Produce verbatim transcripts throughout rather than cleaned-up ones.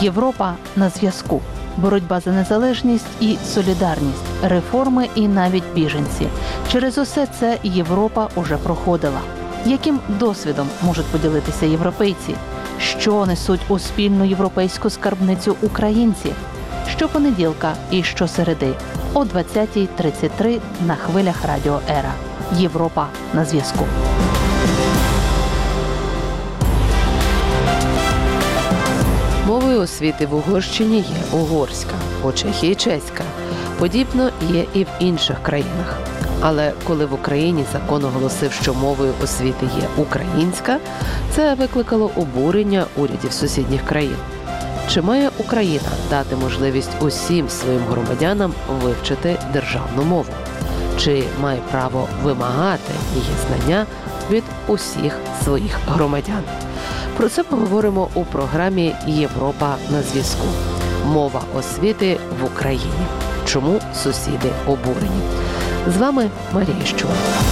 Європа на зв'язку. Боротьба за незалежність і солідарність, реформи і навіть біженці. Через усе це Європа уже проходила. Яким досвідом можуть поділитися європейці? Що несуть у спільну європейську скарбницю українці? Щопонеділка і щосереди о двадцятій тридцять три на хвилях Радіо Ера. Європа на зв'язку. Мовою освіти в Угорщині є угорська, у Чехії – чеська. Подібно є і в інших країнах. Але коли в Україні закон оголосив, що мовою освіти є українська, це викликало обурення урядів сусідніх країн. Чи має Україна дати можливість усім своїм громадянам вивчити державну мову? Чи має право вимагати її знання від усіх своїх громадян? Про це поговоримо у програмі «Європа на зв'язку». Мова освіти в Україні. Чому сусіди обурені? З вами Марія Щур.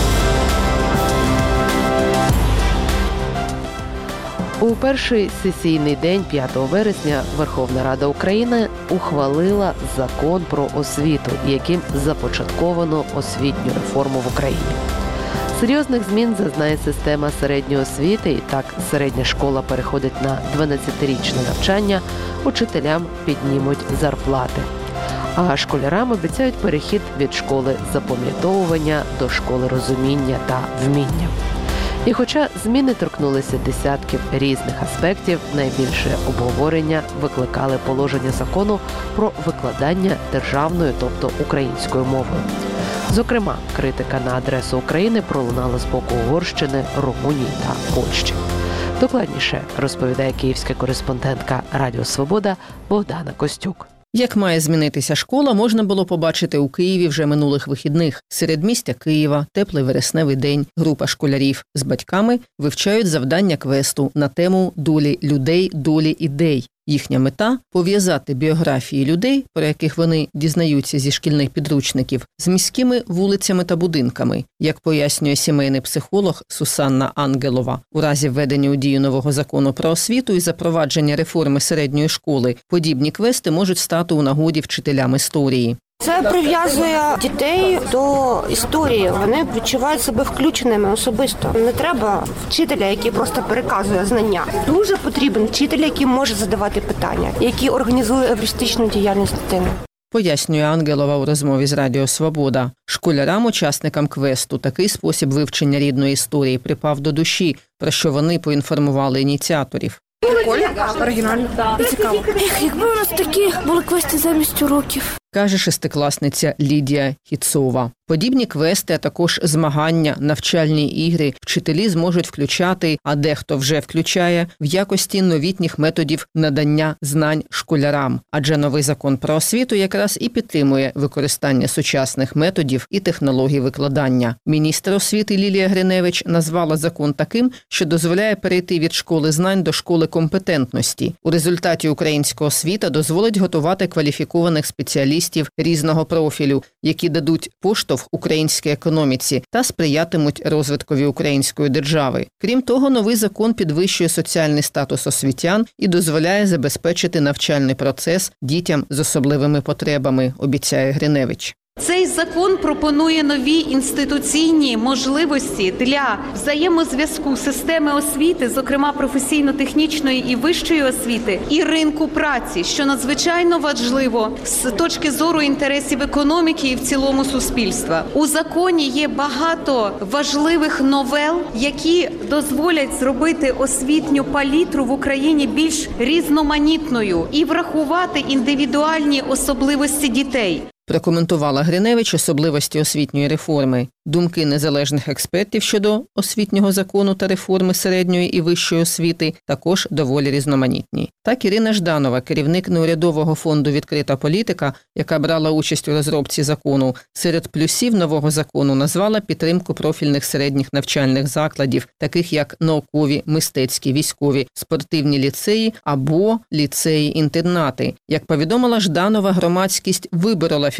У перший сесійний день п'ятого вересня Верховна Рада України ухвалила закон про освіту, яким започатковано освітню реформу в Україні. Серйозних змін зазнає система середньої освіти, і так середня школа переходить на дванадцятирічне навчання, учителям піднімуть зарплати. А школярам обіцяють перехід від школи запам'ятовування до школи розуміння та вміння. І хоча зміни торкнулися десятків різних аспектів, найбільше обговорення викликали положення закону про викладання державною, тобто українською мовою. Зокрема, критика на адресу України пролунала з боку Угорщини, Румунії та Польщі. Докладніше розповідає київська кореспондентка Радіо Свобода Богдана Костюк. Як має змінитися школа, можна було побачити у Києві вже минулих вихідних. Середмістя Києва, теплий вересневий день, група школярів з батьками вивчають завдання квесту на тему «Долі людей, долі ідей». Їхня мета – пов'язати біографії людей, про яких вони дізнаються зі шкільних підручників, з міськими вулицями та будинками. Як пояснює сімейний психолог Сусанна Ангелова, у разі введення у дію нового закону про освіту і запровадження реформи середньої школи, подібні квести можуть стати у нагоді вчителям історії. Це прив'язує дітей до історії. Вони відчувають себе включеними особисто. Не треба вчителя, який просто переказує знання. Дуже потрібен вчитель, який може задавати питання, який організує евристичну діяльність дитини. Пояснює Ангелова у розмові з Радіо Свобода. Школярам, учасникам квесту, такий спосіб вивчення рідної історії припав до душі, про що вони поінформували ініціаторів. Прикольно, оригінально і цікаво. Ех, якби у нас такі були квести замість уроків. Каже шестикласниця Лідія Хіцова. Подібні квести, а також змагання, навчальні ігри вчителі зможуть включати, а дехто вже включає, в якості новітніх методів надання знань школярам. Адже новий закон про освіту якраз і підтримує використання сучасних методів і технологій викладання. Міністр освіти Лілія Гриневич назвала закон таким, що дозволяє перейти від школи знань до школи компетентності. У результаті українська освіта дозволить готувати кваліфікованих спеціалістів різного профілю, які дадуть поштовх українській економіці та сприятимуть розвиткові української держави. Крім того, новий закон підвищує соціальний статус освітян і дозволяє забезпечити навчальний процес дітям з особливими потребами, обіцяє Гриневич. Цей закон пропонує нові інституційні можливості для взаємозв'язку системи освіти, зокрема професійно-технічної і вищої освіти, і ринку праці, що надзвичайно важливо з точки зору інтересів економіки і в цілому суспільства. У законі є багато важливих новел, які дозволять зробити освітню палітру в Україні більш різноманітною і врахувати індивідуальні особливості дітей. Прокоментувала Гриневич особливості освітньої реформи. Думки незалежних експертів щодо освітнього закону та реформи середньої і вищої освіти також доволі різноманітні. Так Ірина Жданова, керівник неурядового фонду «Відкрита політика», яка брала участь у розробці закону, серед плюсів нового закону назвала підтримку профільних середніх навчальних закладів, таких як наукові, мистецькі, військові, спортивні ліцеї або ліцеї-інтернати. Як повідомила Жданова, громадськість виборола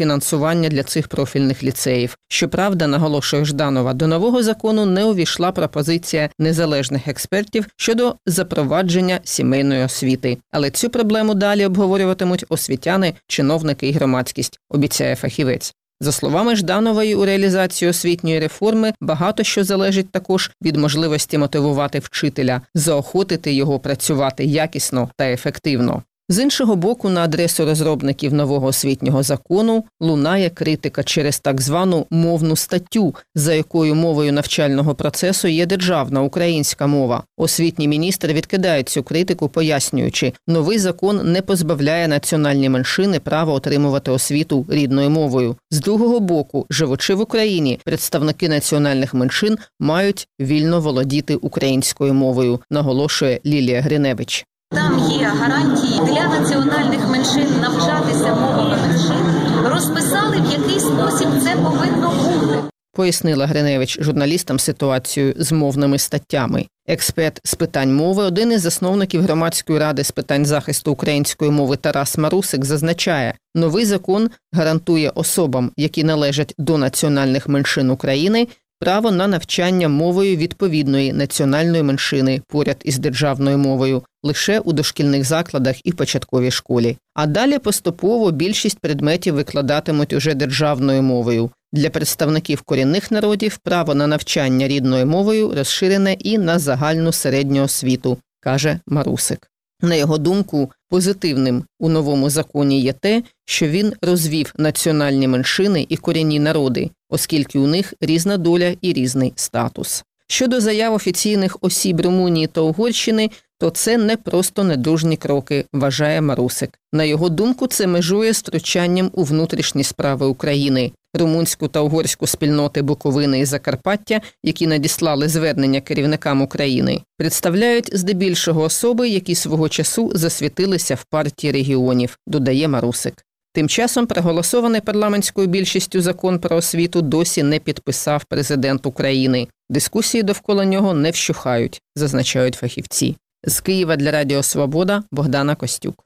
фінансування для цих профільних ліцеїв. Щоправда, наголошує Жданова, до нового закону не увійшла пропозиція незалежних експертів щодо запровадження сімейної освіти. Але цю проблему далі обговорюватимуть освітяни, чиновники і громадськість, обіцяє фахівець. За словами Жданової, у реалізації освітньої реформи багато що залежить також від можливості мотивувати вчителя, заохотити його працювати якісно та ефективно. З іншого боку, на адресу розробників нового освітнього закону лунає критика через так звану мовну статтю, за якою мовою навчального процесу є державна українська мова. Освітній міністр відкидає цю критику, пояснюючи, новий закон не позбавляє національні меншини права отримувати освіту рідною мовою. З другого боку, живучи в Україні, представники національних меншин мають вільно володіти українською мовою, наголошує Лілія Гриневич. Там є гарантії для національних меншин навчатися мовами меншин. Розписали, в який спосіб це повинно бути. Пояснила Гриневич журналістам ситуацію з мовними статтями. Експерт з питань мови, один із засновників Громадської ради з питань захисту української мови Тарас Марусик зазначає, новий закон гарантує особам, які належать до національних меншин України, право на навчання мовою відповідної національної меншини поряд із державною мовою лише у дошкільних закладах і початковій школі. А далі поступово більшість предметів викладатимуть уже державною мовою. Для представників корінних народів право на навчання рідною мовою розширене і на загальну середню освіту, каже Марусик. На його думку, позитивним у новому законі є те, що він розвів національні меншини і корінні народи, оскільки у них різна доля і різний статус. Щодо заяв офіційних осіб Румунії та Угорщини, то це не просто недружні кроки, вважає Марусик. На його думку, це межує з втручанням у внутрішні справи України. Румунську та угорську спільноти Буковини і Закарпаття, які надіслали звернення керівникам України, представляють здебільшого особи, які свого часу засвітилися в партії регіонів, додає Марусик. Тим часом проголосований парламентською більшістю закон про освіту досі не підписав президент України. Дискусії довкола нього не вщухають, зазначають фахівці. З Києва для Радіо Свобода Богдана Костюк.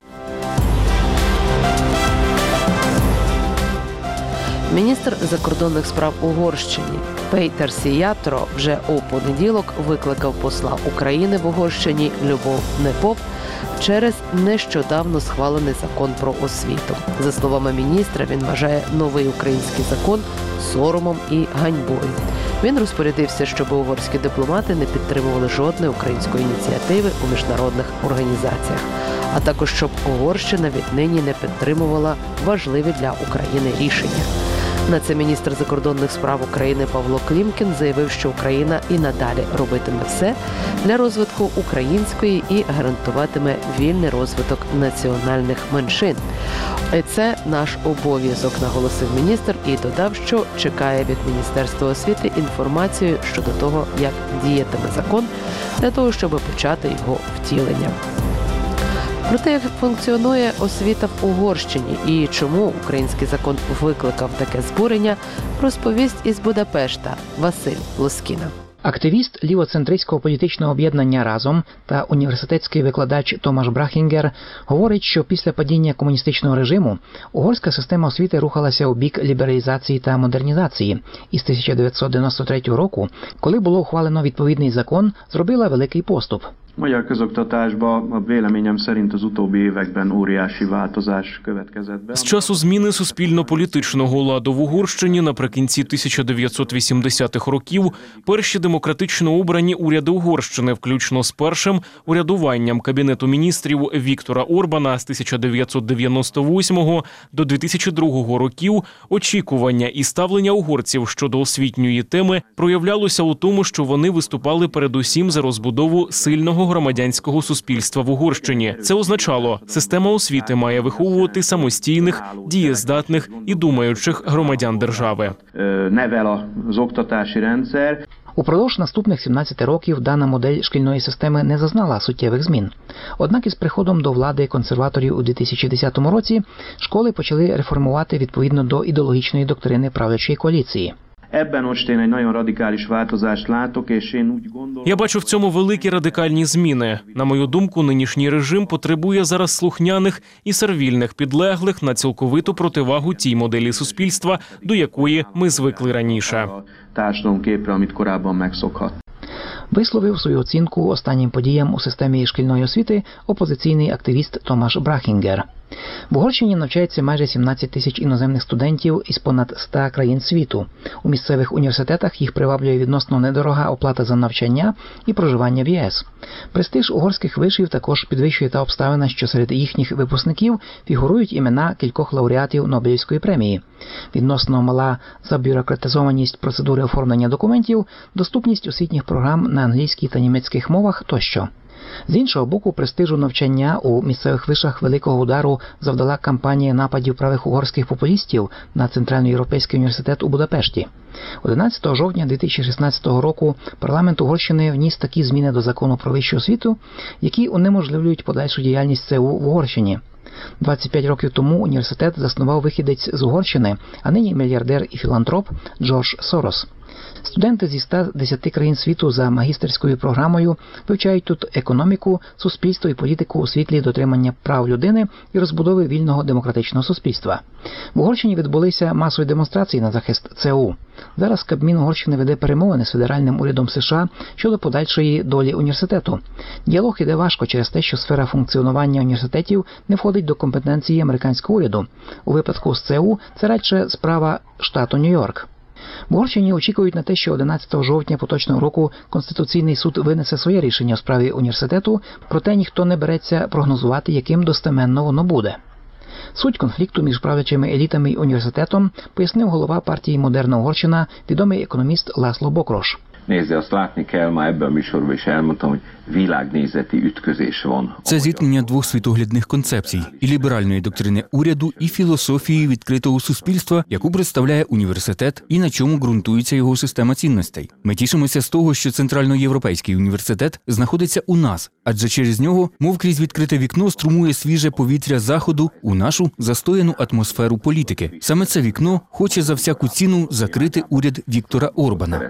Міністр закордонних справ Угорщини Пейтер Сіятро вже у понеділок викликав посла України в Угорщині Любов Непоп через нещодавно схвалений закон про освіту. За словами міністра, він вважає новий український закон соромом і ганьбою. Він розпорядився, щоб угорські дипломати не підтримували жодної української ініціативи у міжнародних організаціях, а також щоб Угорщина віднині не підтримувала важливі для України рішення. На це міністр закордонних справ України Павло Клімкін заявив, що Україна і надалі робитиме все для розвитку української і гарантуватиме вільний розвиток національних меншин. І це наш обов'язок, наголосив міністр і додав, що чекає від Міністерства освіти інформацію щодо того, як діятиме закон, для того, щоб почати його втілення. Про те, як функціонує освіта в Угорщині і чому український закон викликав таке збурення, розповість із Будапешта Василь Лоскіна. Активіст лівоцентристського політичного об'єднання «Разом» та університетський викладач Томаш Брахінгер говорить, що після падіння комуністичного режиму угорська система освіти рухалася у бік лібералізації та модернізації. І з тисяча дев'ятсот дев'яносто третього року, коли було ухвалено відповідний закон, зробила великий поступ. Magyar közoktatásban a véleményem szerint az utóbbi években óriási változás következett be. З часу зміни суспільно-політичного ладу в Угорщині наприкінці тисяча дев'ятсот вісімдесятих років перші демократично обрані уряди Угорщини, включно з першим урядуванням Кабінету міністрів Віктора Орбана з тисяча дев'ятсот дев'яносто восьмого до дві тисячі другого років, очікування і ставлення угорців щодо освітньої теми проявлялося у тому, що вони виступали передусім за розбудову сильного громадянського суспільства в Угорщині. Це означало, система освіти має виховувати самостійних, дієздатних і думаючих громадян держави. Упродовж наступних сімнадцяти років дана модель шкільної системи не зазнала суттєвих змін. Однак із приходом до влади консерваторів у дві тисячі десятому році школи почали реформувати відповідно до ідеологічної доктрини правлячої коаліції. Ebben most én egy nagyon radikális változást látok, és én úgy gondolom... Я бачу в цьому великі радикальні зміни. На мою думку, нинішній режим потребує зараз слухняних і сервільних підлеглих на цілковиту противагу тій моделі суспільства, до якої ми звикли раніше. Társadalomképre, amit korábban megszokhat. Висловив свою оцінку останнім подіям у системі шкільної освіти опозиційний активіст Томаш Брахінгер. В Угорщині навчається майже сімнадцять тисяч іноземних студентів із понад ста країн світу. У місцевих університетах їх приваблює відносно недорога оплата за навчання і проживання в ЄС. Престиж угорських вишів також підвищує та обставина, що серед їхніх випускників фігурують імена кількох лауреатів Нобелівської премії. Відносно мала забюрократизованість процедури оформлення документів, доступність освітніх програм на англійській та німецьких мовах тощо. З іншого боку, престижу навчання у місцевих вишах великого удару завдала кампанія нападів правих угорських популістів на Центральноєвропейський університет у Будапешті. одинадцятого жовтня дві тисячі шістнадцятого року парламент Угорщини вніс такі зміни до закону про вищу освіту, які унеможливлюють подальшу діяльність ЦЕУ в Угорщині. двадцять п'ять років тому університет заснував вихідець з Угорщини, а нині мільярдер і філантроп Джордж Сорос. Студенти зі ста десяти країн світу за магістерською програмою вивчають тут економіку, суспільство і політику у світлі дотримання прав людини і розбудови вільного демократичного суспільства. В Угорщині відбулися масові демонстрації на захист ЦЕУ. Зараз Кабмін Угорщини веде перемовини з федеральним урядом США щодо подальшої долі університету. Діалог іде важко через те, що сфера функціонування університетів не входить до компетенції американського уряду. У випадку з ЦЕУ це радше справа штату Нью-Йорк. В Угорщині очікують на те, що одинадцятого жовтня поточного року Конституційний суд винесе своє рішення у справі університету, проте ніхто не береться прогнозувати, яким достеменно воно буде. Суть конфлікту між правлячими елітами і університетом пояснив голова партії «Модерна Угорщина», відомий економіст László Bokros. Nézze, azt látni kell, ma ebben a műsorban is elmondtam, hogy világnézeti ütközés van. Це зіткнення двох світоглядних концепцій – і ліберальної доктрини уряду, і філософії відкритого суспільства, яку представляє університет і на чому ґрунтується його система цінностей. Ми тішимося з того, що Центральноєвропейський університет знаходиться у нас, адже через нього, мов крізь відкрите вікно, струмує свіже повітря Заходу у нашу застояну атмосферу політики. Саме це вікно хоче за всяку ціну закрити уряд Віктора Орбана.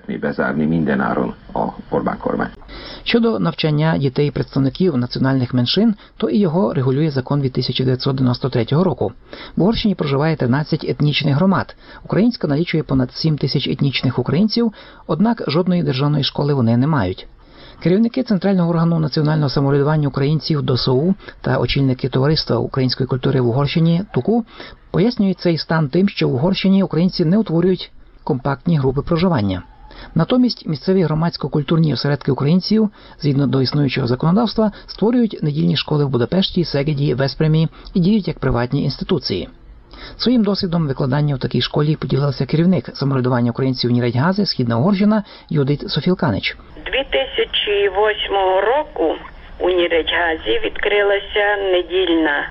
Щодо навчання дітей представників національних меншин, то і його регулює закон від тисяча дев'ятсот дев'яносто третього року. В Угорщині проживає тринадцять етнічних громад. Українська налічує понад сім тисяч етнічних українців, однак жодної державної школи вони не мають. Керівники Центрального органу національного самоврядування українців ДОСУ та очільники Товариства української культури в Угорщині ТУКУ пояснюють цей стан тим, що в Угорщині українці не утворюють компактні групи проживання. Натомість місцеві громадсько-культурні осередки українців, згідно до існуючого законодавства, створюють недільні школи в Будапешті, Сегеді, Веспремі і діють як приватні інституції. Своїм досвідом викладання в такій школі поділився керівник самоврядування українців Нірегьгази, Східна Угорщина, Юдит Софілканич. дві тисячі восьмого року у Нірегьгазі відкрилася недільна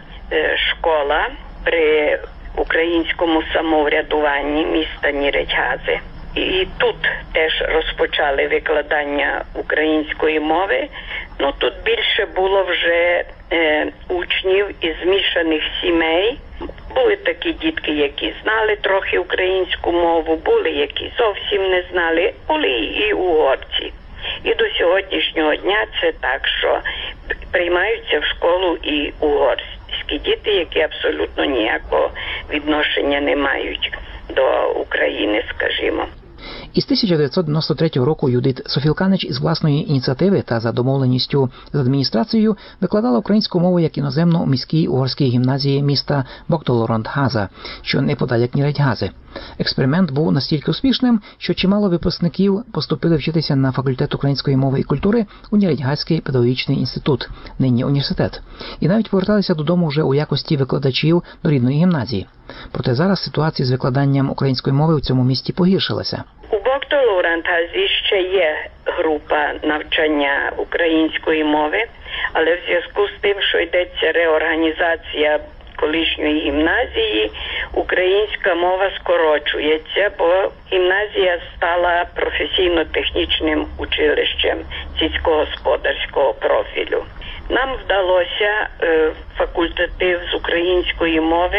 школа при українському самоврядуванні міста Нірегьгази. І тут теж розпочали викладання української мови. Ну, тут більше було вже е, учнів із змішаних сімей. Були такі дітки, які знали трохи українську мову, були, які зовсім не знали, були і угорці. І до сьогоднішнього дня це так, що приймаються в школу і угорські діти, які абсолютно ніякого відношення не мають до України, скажімо. Із тисяча дев'ятсот дев'яносто третього року Юдит Софілканич із власної ініціативи та за домовленістю з адміністрацією викладала українську мову як іноземну у міській угорській гімназії міста Боктолоранд-Газа, що неподалік Нірегьгази. Експеримент був настільки успішним, що чимало випускників поступили вчитися на факультет української мови і культури у Нірегьгазький педагогічний інститут, нині університет, і навіть поверталися додому вже у якості викладачів до рідної гімназії. Проте зараз ситуація з викладанням української мови у цьому місті погіршилася. У Боктолоранд-Газі ще є група навчання української мови, але в зв'язку з тим, що йдеться реорганізація колишньої гімназії, українська мова скорочується, бо гімназія стала професійно-технічним училищем сільськогосподарського профілю. Нам вдалося е, факультатив з української мови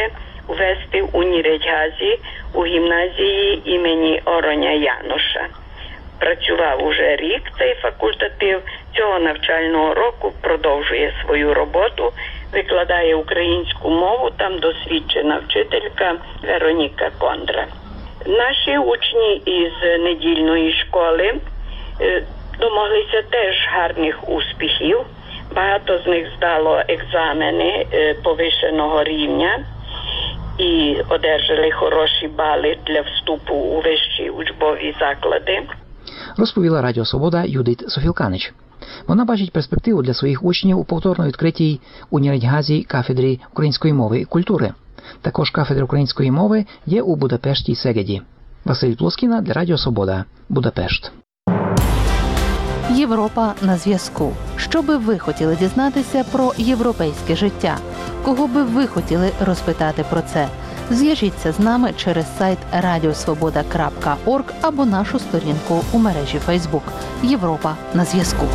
вести у Ніречгазі у гімназії імені Ороня Яноша. Працював уже рік цей факультатив, цього навчального року продовжує свою роботу, викладає українську мову, там досвідчена вчителька Вероніка Кондра. Наші учні із недільної школи домоглися теж гарних успіхів. Багато з них здало екзамени повищеного рівня і одержали хороші бали для вступу у вищі учбові заклади. Розповіла Радіо Свобода Юдит Софілканич. Вона бачить перспективу для своїх учнів у повторно відкритій у Ніречгазі кафедрі української мови і культури. Також кафедра української мови є у Будапешті й Сегеді. Василь Плоскіна для Радіо Свобода. Будапешт. Європа на зв'язку. Що би ви хотіли дізнатися про європейське життя? Кого би ви хотіли розпитати про це? Зв'яжіться з нами через сайт радіосвобода крапка орг або нашу сторінку у мережі Фейсбук. Європа на зв'язку.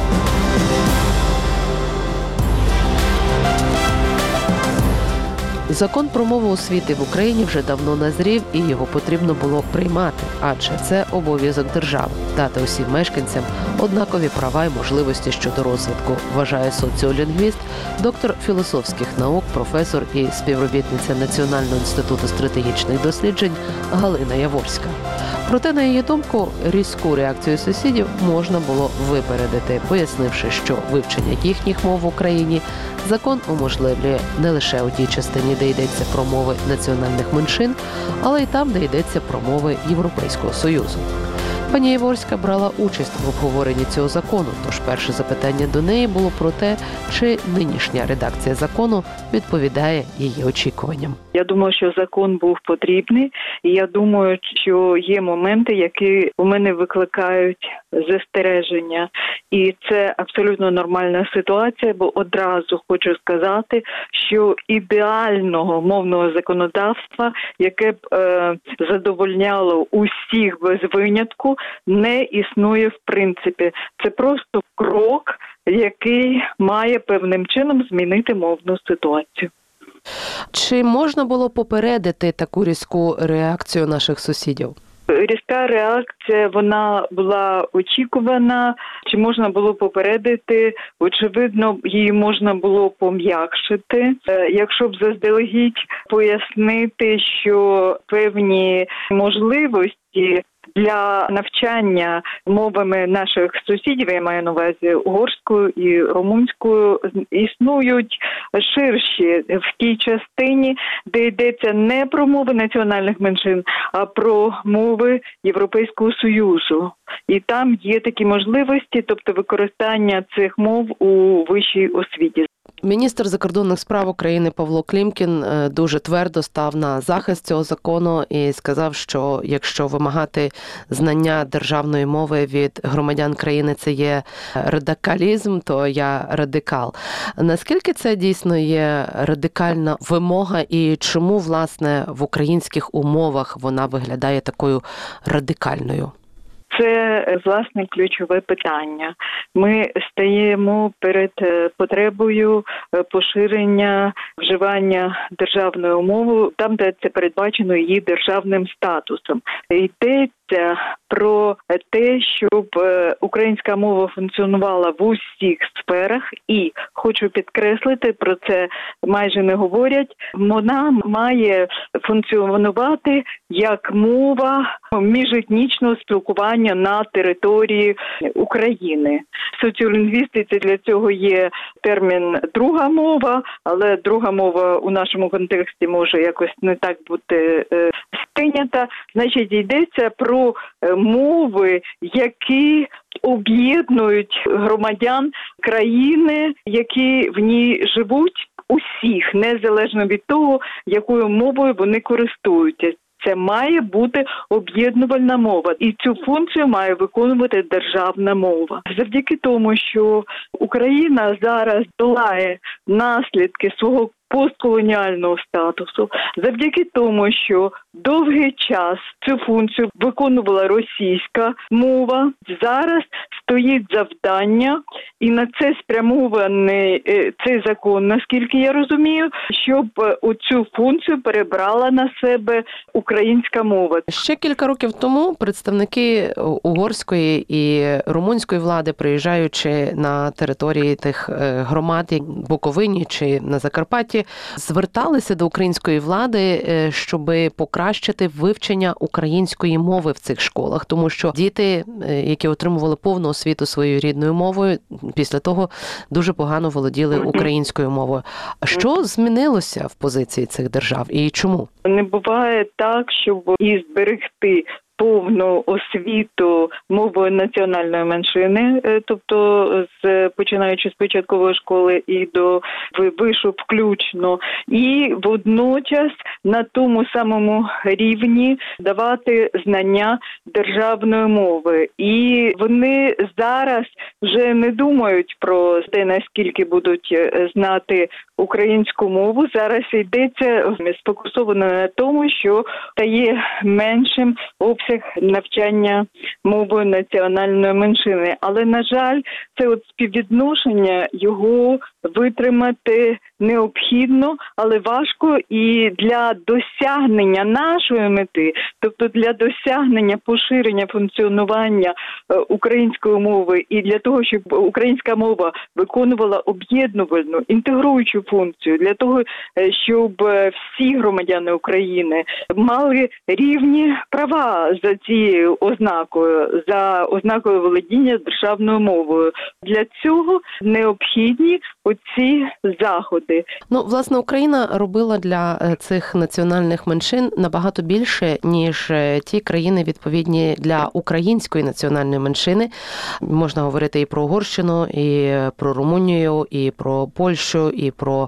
Закон про мову освіти в Україні вже давно назрів і його потрібно було приймати, адже це обов'язок держави – дати усім мешканцям однакові права і можливості щодо розвитку, вважає соціолінгвіст, доктор філософських наук, професор і співробітниця Національного інституту стратегічних досліджень Галина Яворська. Проте, на її думку, різку реакцію сусідів можна було випередити, пояснивши, що вивчення їхніх мов в Україні закон уможливлює не лише у тій частині, де йдеться про мови національних меншин, але й там, де йдеться про мови Європейського Союзу. Пані Яворська брала участь в обговоренні цього закону, тож перше запитання до неї було про те, чи нинішня редакція закону відповідає її очікуванням. Я думаю, що закон був потрібний, і я думаю, що є моменти, які у мене викликають застереження. І це абсолютно нормальна ситуація, бо одразу хочу сказати, що ідеального мовного законодавства, яке б е, задовольняло усіх без винятку, не існує в принципі. Це просто крок, який має певним чином змінити мовну ситуацію. Чи можна було попередити таку різку реакцію наших сусідів? Різка реакція, вона була очікувана. Чи можна було попередити? Очевидно, її можна було пом'якшити. Якщо б заздалегідь пояснити, що певні можливості для навчання мовами наших сусідів, я маю на увазі угорською і румунською, існують ширші в тій частині, де йдеться не про мови національних меншин, а про мови Європейського Союзу. І там є такі можливості, тобто використання цих мов у вищій освіті. Міністр закордонних справ України Павло Клімкін дуже твердо став на захист цього закону і сказав, що якщо вимагати знання державної мови від громадян країни це є радикалізм, то я радикал. Наскільки це дійсно є радикальна вимога і чому, власне, в українських умовах вона виглядає такою радикальною? Це, власне, ключове питання. Ми стаємо перед потребою поширення вживання державної мови там, де це передбачено її державним статусом. Йдеться про те, щоб українська мова функціонувала в усіх сферах і, хочу підкреслити, про це майже не говорять, вона має функціонувати як мова міжетнічного спілкування на території України. В соціолінгвістиці для цього є термін «друга мова», але друга мова у нашому контексті може якось не так бути е, сприйнята. Значить, йдеться про мови, які об'єднують громадян країни, які в ній живуть, усіх, незалежно від того, якою мовою вони користуються. Це має бути об'єднувальна мова. І цю функцію має виконувати державна мова. Завдяки тому, що Україна зараз долає наслідки свого постколоніального статусу, завдяки тому, що довгий час цю функцію виконувала російська мова, зараз стоїть завдання, і на це спрямований цей закон, наскільки я розумію, щоб оцю функцію перебрала на себе українська мова. Ще кілька років тому представники угорської і румунської влади, приїжджаючи на території тих громад, як Буковині чи на Закарпатті, зверталися до української влади, щоб покращити вивчення української мови в цих школах, тому що діти, які отримували повну освіту своєю рідною мовою, після того дуже погано володіли українською мовою. Що змінилося в позиції цих держав і чому? Не буває так, щоб і зберегти повну освіту мовою національної меншини, тобто з починаючи з початкової школи і до вишу включно, і водночас на тому самому рівні давати знання державної мови. І вони зараз вже не думають про те, наскільки будуть знати українську мову. Зараз йдеться сфокусовано на тому, що стає меншим обсяг навчання мовою національної меншини. Але, на жаль, це от співвідношення його витримати необхідно, але важко, і для досягнення нашої мети, тобто для досягнення поширення функціонування української мови і для того, щоб українська мова виконувала об'єднувальну, інтегруючу функцію, для того, щоб всі громадяни України мали рівні права за цією ознакою, за ознакою володіння державною мовою. Для цього необхідні оці заходи. Ну, власне, Україна робила для цих національних меншин набагато більше, ніж ті країни, відповідні для української національної меншини. Можна говорити і про Угорщину, і про Румунію, і про Польщу, і про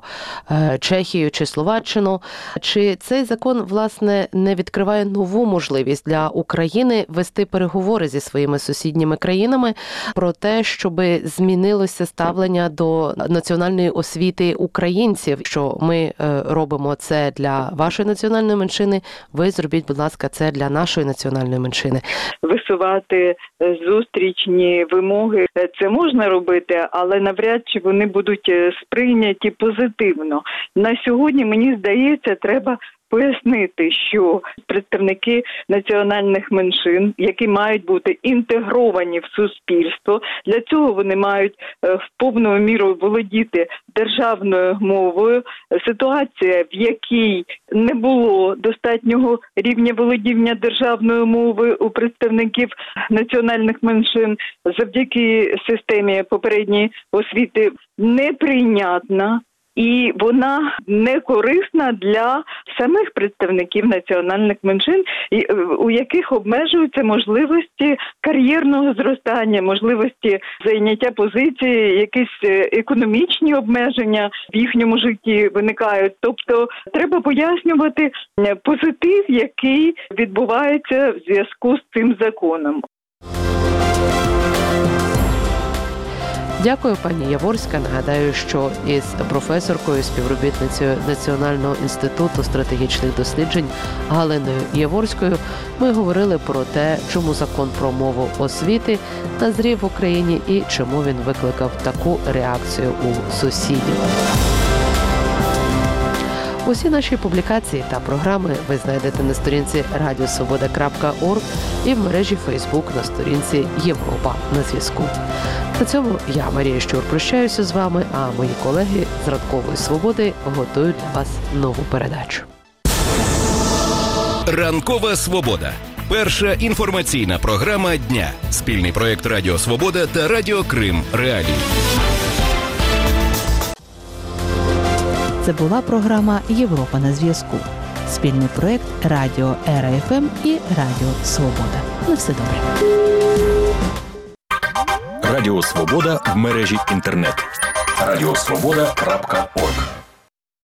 Чехію чи Словаччину. Чи цей закон, власне, не відкриває нову можливість для України вести переговори зі своїми сусідніми країнами про те, щоб змінилося ставлення до національної освіти українців, що ми робимо це для вашої національної меншини, ви зробіть, будь ласка, це для нашої національної меншини. Висувати зустрічні вимоги, це можна робити, але навряд чи вони будуть сприйняті позитивно. На сьогодні, мені здається, треба пояснити, що представники національних меншин, які мають бути інтегровані в суспільство, для цього вони мають в повною мірою володіти державною мовою. Ситуація, в якій не було достатнього рівня володіння державною мовою у представників національних меншин завдяки системі попередньої освіти, неприйнятна. І вона не корисна для самих представників національних меншин, у яких обмежуються можливості кар'єрного зростання, можливості зайняття позиції, якісь економічні обмеження в їхньому житті виникають. Тобто треба пояснювати позитив, який відбувається в зв'язку з цим законом. Дякую, пані Яворська. Нагадаю, що із професоркою, співробітницею Національного інституту стратегічних досліджень Галиною Яворською ми говорили про те, чому закон про мову освіти назрів в Україні і чому він викликав таку реакцію у сусідів. Усі наші публікації та програми ви знайдете на сторінці радіо свобода крапка орг і в мережі Фейсбук на сторінці Європа на зв'язку. На цьому я, Марія Щур, прощаюся з вами, а мої колеги з Ранкової Свободи готують для вас нову передачу. Ранкова Свобода. Перша інформаційна програма дня. Спільний проєкт Радіо Свобода та Радіо Крим Реалії. Це була програма «Європа на зв'язку». Спільний проєкт Радіо Ера Еф Ем і Радіо Свобода. На все добре. Радіо Свобода в мережі інтернет. радіо свобода крапка орг